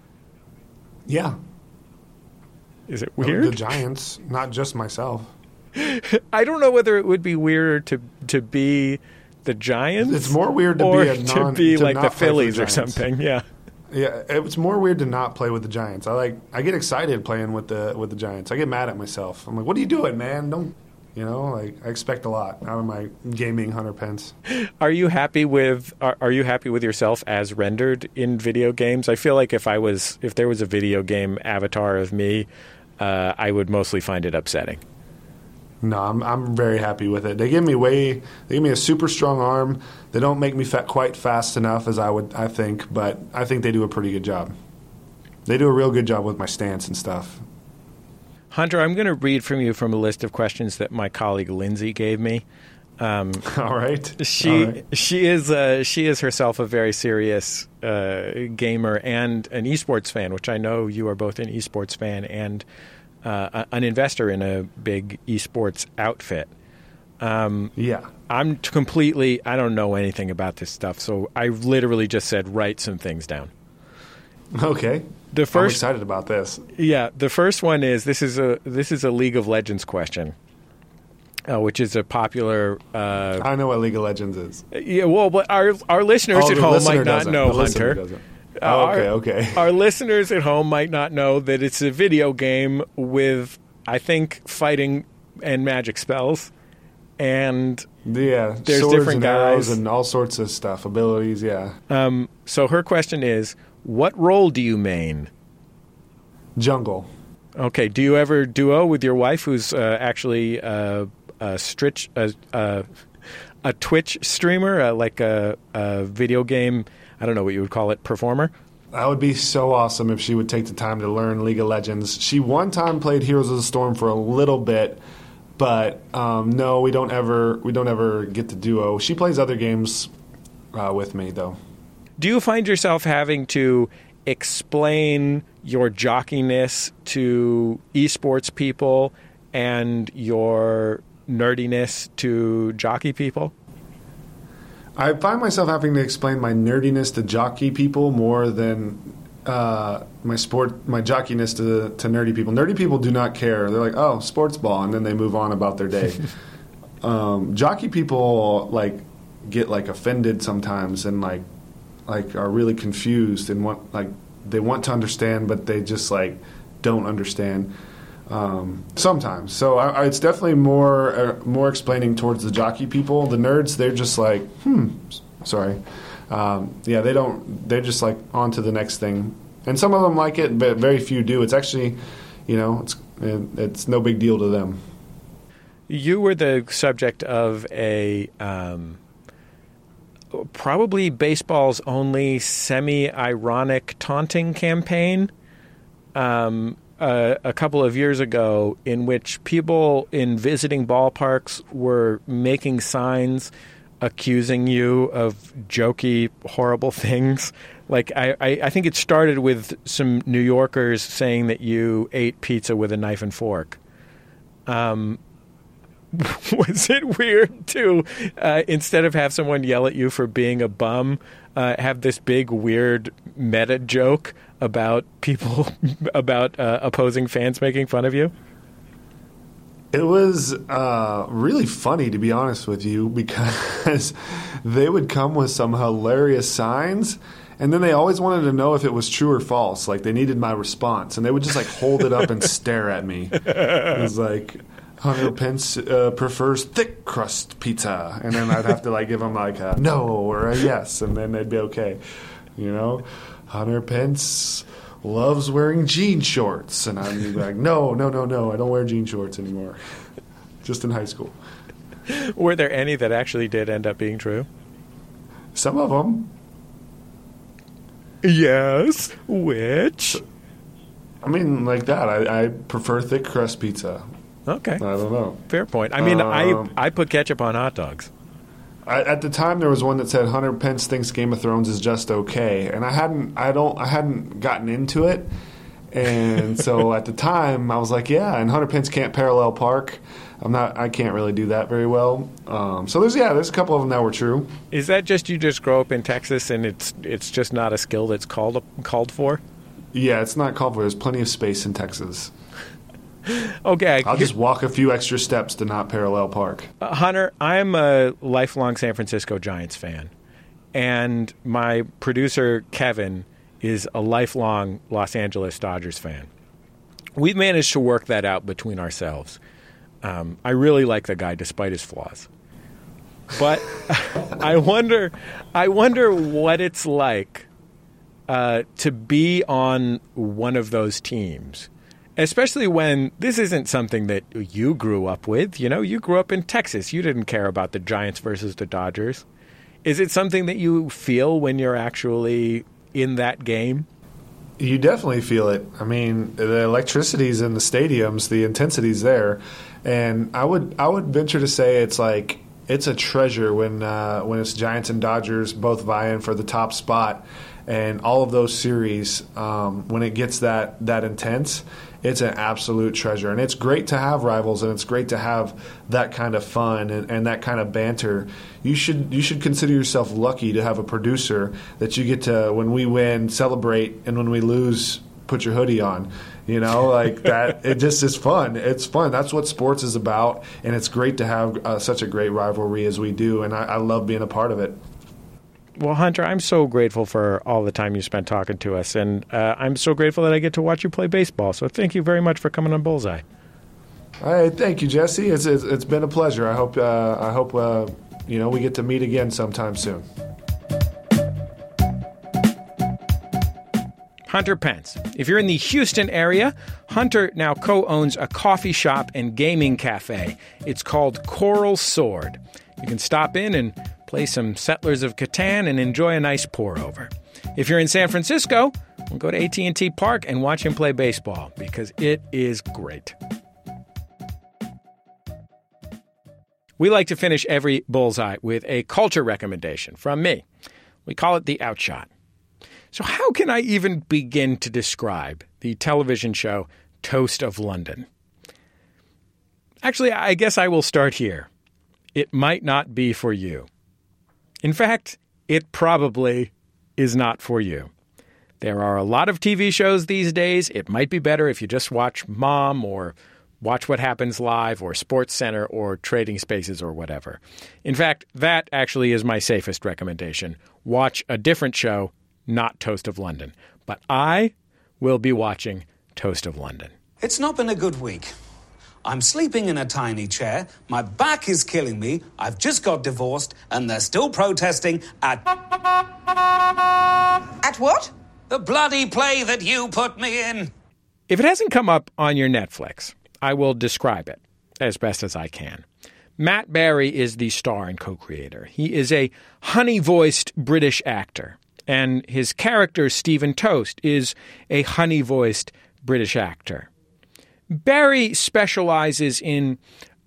Yeah. Is it weird? The Giants, not just myself. I don't know whether it would be weirder to to be the Giants. It's more weird to or be a non, to be to like not the play for Phillies or Giants. something. Yeah. Yeah, it's more weird to not play with the Giants. I like I get excited playing with the with the Giants. I get mad at myself. I'm like, what are you doing, man? Don't you know? Like I expect a lot out of my gaming Hunter Pence. Are you happy with are, are you happy with yourself as rendered in video games? I feel like if I was if there was a video game avatar of me, uh, I would mostly find it upsetting. No, I'm I'm very happy with it. They give me way they give me a super strong arm. They don't make me fa- quite fast enough as I would I think, but I think they do a pretty good job. They do a real good job with my stance and stuff. Hunter, I'm going to read from you from a list of questions that my colleague Lindsay gave me. Um, All right. She All right. she is uh, she is herself a very serious uh, gamer and an esports fan, which I know you are both an esports fan and uh, an investor in a big esports outfit. Um, yeah. I'm completely, I don't know anything about this stuff, so I literally just said write some things down. Okay. The first, I'm excited about this. Yeah, the first one is this is a this is a League of Legends question, uh, which is a popular. Uh, I know what League of Legends is. Yeah, well, but our our listeners Oh, at the home listener might not doesn't. know, The listener Hunter. doesn't. Uh, Oh, okay, our, okay. Our listeners at home might not know that it's a video game with, I think, fighting and magic spells, and Yeah, there's swords different and guys arrows and all sorts of stuff, abilities. Yeah. Um, so her question is, what role do you main? Jungle. Okay. Do you ever duo with your wife, who's uh, actually uh, a, stritch, a, a, a Twitch streamer, uh, like a, a video game, I don't know what you would call it, performer? That would be so awesome if she would take the time to learn League of Legends. She one time played Heroes of the Storm for a little bit, but um, no, we don't ever we don't ever get to duo. She plays other games uh, with me, though. Do you find yourself having to explain your jockiness to esports people and your nerdiness to jockey people? I find myself having to explain my nerdiness to jockey people more than uh, my sport, my jockiness to to nerdy people. Nerdy people do not care. They're like, "Oh, sports ball," and then they move on about their day. um, jockey people like get like offended sometimes and like like are really confused and want like they want to understand, but they just like don't understand. Um, sometimes, so I, I, it's definitely more uh, more explaining towards the jockey people. The nerds, they're just like, hmm, sorry, um, yeah, they don't. They're just like on to the next thing, and some of them like it, but very few do. It's actually, you know, it's it, it's no big deal to them. You were the subject of a um, probably baseball's only semi-ironic taunting campaign. Um, Uh, a couple of years ago, in which people in visiting ballparks were making signs accusing you of jokey, horrible things. Like, I, I, I think it started with some New Yorkers saying that you ate pizza with a knife and fork. Um, was it weird to, uh, instead of have someone yell at you for being a bum, uh, have this big, weird meta joke about people, about uh, opposing fans making fun of you? It was uh, really funny, to be honest with you, because they would come with some hilarious signs, and then they always wanted to know if it was true or false. Like, they needed my response, and they would just, like, hold it up and stare at me. It was like, Hunter Pence uh, prefers thick crust pizza, and then I'd have to, like, give them, like, a no or a yes, and then they'd be okay, you know? Hunter Pence loves wearing jean shorts. And I'm like, no, no, no, no, I don't wear jean shorts anymore. Just in high school. Were there any that actually did end up being true? Some of them. Yes. Which? I mean, like that. I, I prefer thick crust pizza. Okay. I don't know. Fair point. I mean, um, I, I put ketchup on hot dogs. I, at the time, there was one that said Hunter Pence thinks Game of Thrones is just okay, and I hadn't, I don't, I hadn't gotten into it, and so at the time, I was like, yeah, and Hunter Pence can't parallel park. I'm not, I can't really do that very well. Um, so there's, yeah, there's a couple of them that were true. Is that just you just grow up in Texas and it's it's just not a skill that's called called for? Yeah, it's not called for. There's plenty of space in Texas. Okay. I'll just walk a few extra steps to not parallel park. Uh, Hunter, I'm a lifelong San Francisco Giants fan. And my producer, Kevin, is a lifelong Los Angeles Dodgers fan. We've managed to work that out between ourselves. Um, I really like the guy despite his flaws. But I wonder I wonder what it's like uh, to be on one of those teams. Especially when this isn't something that you grew up with. You know, you grew up in Texas. You didn't care about the Giants versus the Dodgers. Is it something that you feel when you're actually in that game? You definitely feel it. I mean, the electricity's in the stadiums, the intensity's there. And I would I would venture to say it's like it's a treasure when uh, when it's Giants and Dodgers both vying for the top spot. And all of those series, um, when it gets that that intense, it's an absolute treasure. And it's great to have rivals, and it's great to have that kind of fun and, and that kind of banter. You should you should consider yourself lucky to have a producer that you get to, when we win, celebrate, and when we lose, put your hoodie on. You know, like that. It just is fun. It's fun. That's what sports is about, and it's great to have uh, such a great rivalry as we do, and I, I love being a part of it. Well, Hunter, I'm so grateful for all the time you spent talking to us, and uh, I'm so grateful that I get to watch you play baseball. So thank you very much for coming on Bullseye. All right, thank you, Jesse. It's it's, it's been a pleasure. I hope uh, I hope uh, you know we get to meet again sometime soon. Hunter Pence. If you're in the Houston area, Hunter now co-owns a coffee shop and gaming cafe. It's called Coral Sword. You can stop in and play some Settlers of Catan and enjoy a nice pour-over. If you're in San Francisco, we'll go to A T and T Park and watch him play baseball because it is great. We like to finish every Bullseye with a culture recommendation from me. We call it the Outshot. So how can I even begin to describe the television show Toast of London? Actually, I guess I will start here. It might not be for you. In fact, it probably is not for you. There are a lot of T V shows these days. It might be better if you just watch Mom or Watch What Happens Live or SportsCenter or Trading Spaces or whatever. In fact, that actually is my safest recommendation. Watch a different show, not Toast of London. But I will be watching Toast of London. It's not been a good week. I'm sleeping in a tiny chair, my back is killing me, I've just got divorced, and they're still protesting at... At what? The bloody play that you put me in. If it hasn't come up on your Netflix, I will describe it as best as I can. Matt Berry is the star and co-creator. He is a honey-voiced British actor, and his character, Stephen Toast, is a honey-voiced British actor. Barry specializes in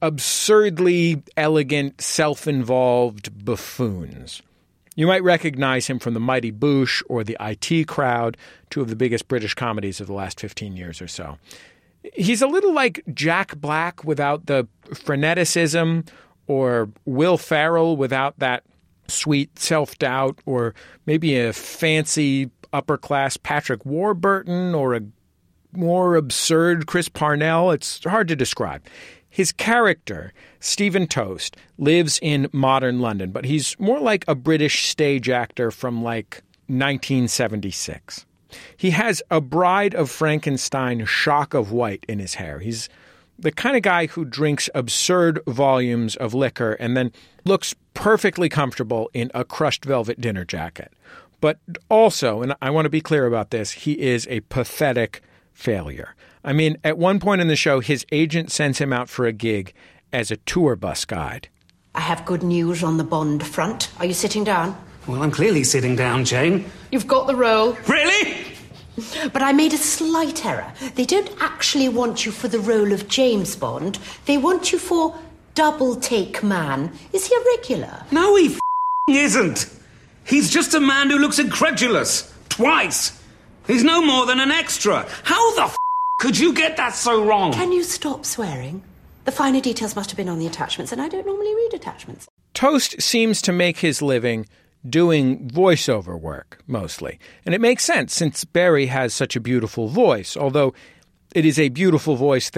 absurdly elegant, self-involved buffoons. You might recognize him from The Mighty Boosh or The I T Crowd, two of the biggest British comedies of the last fifteen years or so. He's a little like Jack Black without the freneticism, or Will Ferrell without that sweet self-doubt, or maybe a fancy upper-class Patrick Warburton, or a more absurd Chris Parnell. It's hard to describe. His character, Stephen Toast, lives in modern London, but he's more like a British stage actor from like nineteen seventy-six. He has a Bride of Frankenstein shock of white in his hair. He's the kind of guy who drinks absurd volumes of liquor and then looks perfectly comfortable in a crushed velvet dinner jacket. But also, and I want to be clear about this, he is a pathetic failure. I mean, at one point in the show, his agent sends him out for a gig as a tour bus guide. I have good news on the Bond front. Are you sitting down? Well, I'm clearly sitting down, Jane. You've got the role. Really? But I made a slight error. They don't actually want you for the role of James Bond. They want you for Double Take Man. Is he a regular? No, he f***ing isn't. He's just a man who looks incredulous. Twice. He's no more than an extra. How the f*** could you get that so wrong? Can you stop swearing? The finer details must have been on the attachments, and I don't normally read attachments. Toast seems to make his living doing voiceover work, mostly. And it makes sense, since Barry has such a beautiful voice, although it is a beautiful voice that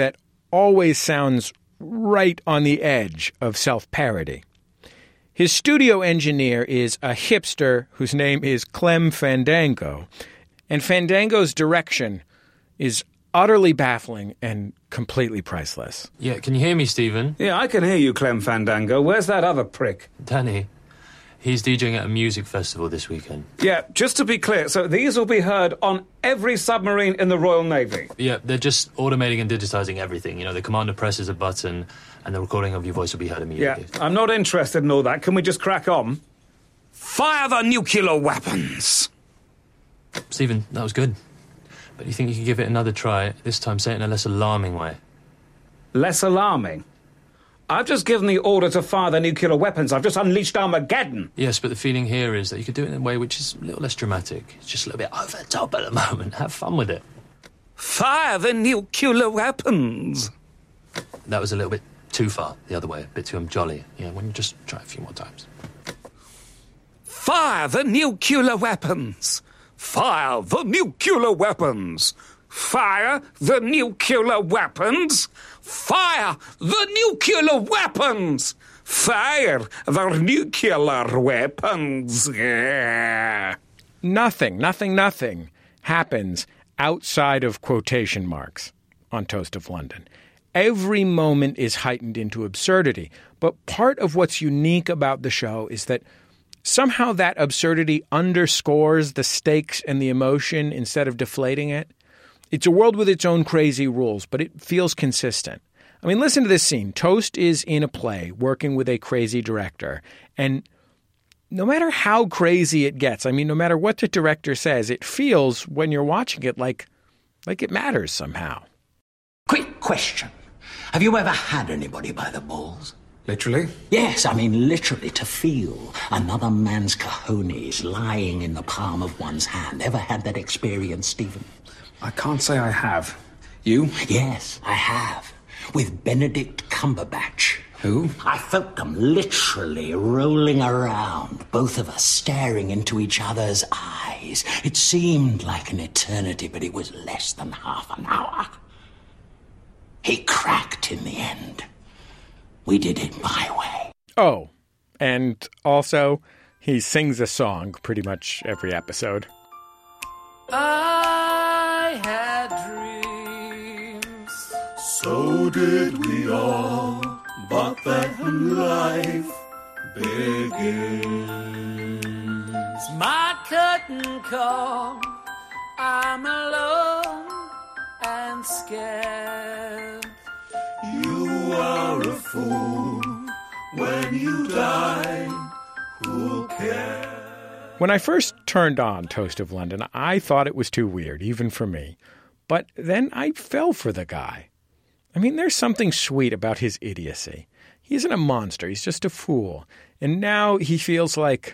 always sounds right on the edge of self-parody. His studio engineer is a hipster whose name is Clem Fandango, and Fandango's direction is utterly baffling and completely priceless. Yeah, can you hear me, Stephen? Yeah, I can hear you, Clem Fandango. Where's that other prick? Danny. He's DJing at a music festival this weekend. Yeah, just to be clear, so these will be heard on every submarine in the Royal Navy? Yeah, they're just automating and digitizing everything. You know, the commander presses a button and the recording of your voice will be heard immediately. Yeah, I'm not interested in all that. Can we just crack on? Fire the nuclear weapons! Stephen, that was good. But you think you could give it another try, this time say it in a less alarming way? Less alarming? I've just given the order to fire the nuclear weapons. I've just unleashed Armageddon. Yes, but the feeling here is that you could do it in a way which is a little less dramatic. It's just a little bit over the top at the moment. Have fun with it. Fire the nuclear weapons! That was a little bit too far the other way, a bit too um, jolly. Yeah, why don't you just try a few more times? Fire the nuclear weapons! Fire the nuclear weapons! Fire the nuclear weapons! Fire the nuclear weapons! Fire the nuclear weapons! Yeah. Nothing, nothing, nothing happens outside of quotation marks on Toast of London. Every moment is heightened into absurdity. But part of what's unique about the show is that somehow that absurdity underscores the stakes and the emotion instead of deflating it. It's a world with its own crazy rules, but it feels consistent. I mean, listen to this scene. Toast is in a play working with a crazy director. And no matter how crazy it gets, I mean, no matter what the director says, it feels when you're watching it like, like it matters somehow. Quick question. Have you ever had anybody by the balls? Literally? Yes, I mean literally, to feel another man's cojones lying in the palm of one's hand. Ever had that experience, Stephen? I can't say I have. You? Yes, I have. With Benedict Cumberbatch. Who? I felt them literally rolling around, both of us staring into each other's eyes. It seemed like an eternity, but it was less than half an hour. He cracked in the end. We did it my way. Oh, and also, he sings a song pretty much every episode. I had dreams. So did we all. But then life begins. My curtain call. I'm alone and scared. You are a fool when you die. Who cares? When I first turned on Toast of London, I thought it was too weird, even for me. But then I fell for the guy. I mean, there's something sweet about his idiocy. He isn't a monster. He's just a fool. And now he feels like...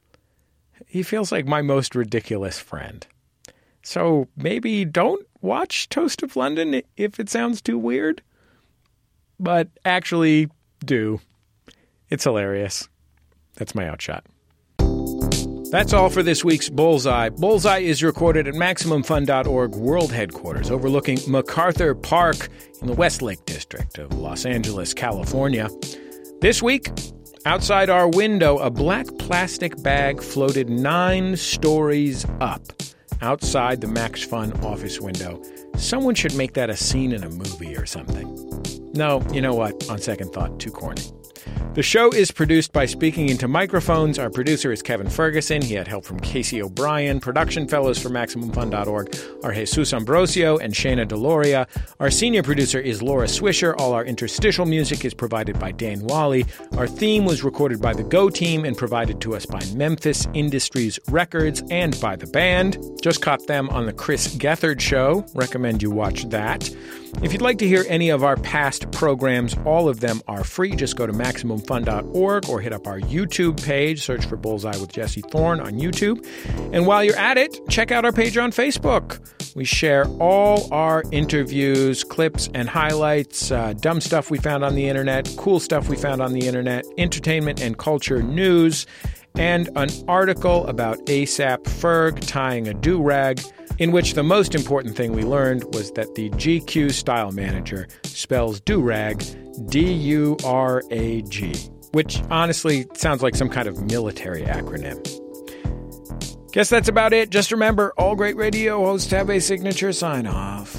He feels like my most ridiculous friend. So maybe don't watch Toast of London if it sounds too weird. But actually do. It's hilarious. That's my outshot. That's all for this week's Bullseye. Bullseye is recorded at Maximum Fun dot org World Headquarters, overlooking MacArthur Park in the Westlake District of Los Angeles, California. This week, outside our window, a black plastic bag floated nine stories up outside the Max Fun office window. Someone should make that a scene in a movie or something. No, you know what? On second thought, too corny. The show is produced by Speaking Into Microphones. Our producer is Kevin Ferguson. He had help from Casey O'Brien. Production fellows for Maximum Fun dot org are Jesus Ambrosio and Shayna Deloria. Our senior producer is Laura Swisher. All our interstitial music is provided by Dan Wally. Our theme was recorded by the Go Team and provided to us by Memphis Industries Records and by the band. Just caught them on the Chris Gethard Show. Recommend you watch that. If you'd like to hear any of our past programs, all of them are free. Just go to Maximum Fun dot org or hit up our YouTube page. Search for Bullseye with Jesse Thorne on YouTube. And while you're at it, check out our page on Facebook. We share all our interviews, clips, and highlights, uh, dumb stuff we found on the internet, cool stuff we found on the internet, entertainment and culture news, and an article about ASAP Ferg tying a do-rag. in which the most important thing we learned was that the G Q style manager spells durag D U R A G, which honestly sounds like some kind of military acronym. Guess that's about it. Just remember, all great radio hosts have a signature sign-off.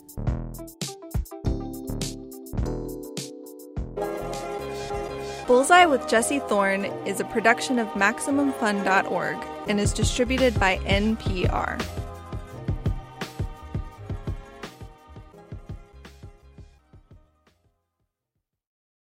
Bullseye with Jesse Thorne is a production of Maximum Fun dot org and is distributed by N P R.